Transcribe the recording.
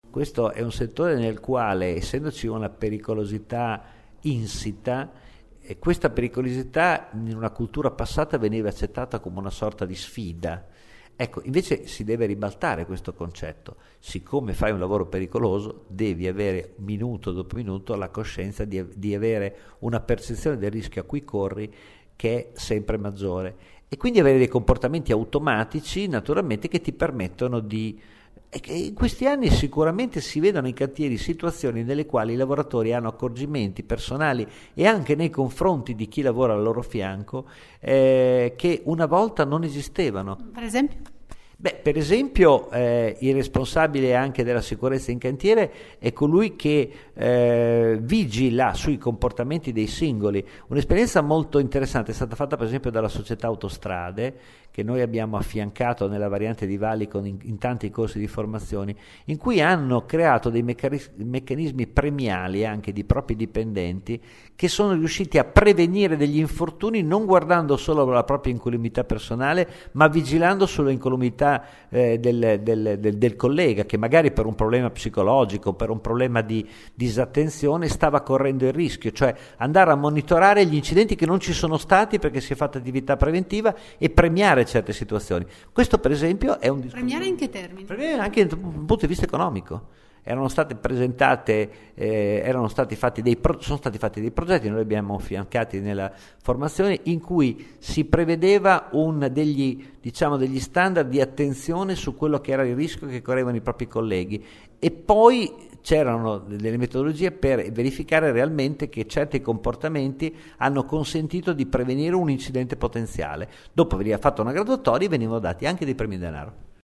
Questo è un settore nel quale, essendoci una pericolosità insita, e questa pericolosità in una cultura passata veniva accettata come una sorta di sfida. Ecco, invece si deve ribaltare questo concetto. Siccome fai un lavoro pericoloso, devi avere minuto dopo minuto la coscienza di avere una percezione del rischio a cui corri che è sempre maggiore. E quindi avere dei comportamenti automatici, naturalmente, che ti permettono di... E che in questi anni sicuramente si vedono in cantieri situazioni nelle quali i lavoratori hanno accorgimenti personali e anche nei confronti di chi lavora al loro fianco che una volta non esistevano. Per esempio? Per esempio il responsabile anche della sicurezza in cantiere è colui che vigila sui comportamenti dei singoli. Un'esperienza molto interessante è stata fatta per esempio dalla società Autostrade, che noi abbiamo affiancato nella variante di Valicon in tanti corsi di formazione, in cui hanno creato dei meccanismi premiali anche di propri dipendenti che sono riusciti a prevenire degli infortuni non guardando solo alla propria incolumità personale, ma vigilando sull'incolumità del collega, che magari per un problema psicologico, per un problema di disattenzione stava correndo il rischio, cioè andare a monitorare gli incidenti che non ci sono stati perché si è fatta attività preventiva e premiare certe situazioni. Questo per esempio è un discorso. Premiare in che termini? Premiare anche dal punto di vista economico. Erano state presentate, sono stati fatti dei progetti, noi li abbiamo affiancati nella formazione, in cui si prevedeva degli standard di attenzione su quello che era il rischio che correvano i propri colleghi, e poi c'erano delle metodologie per verificare realmente che certi comportamenti hanno consentito di prevenire un incidente potenziale. Dopo veniva fatta una graduatoria e venivano dati anche dei premi in denaro.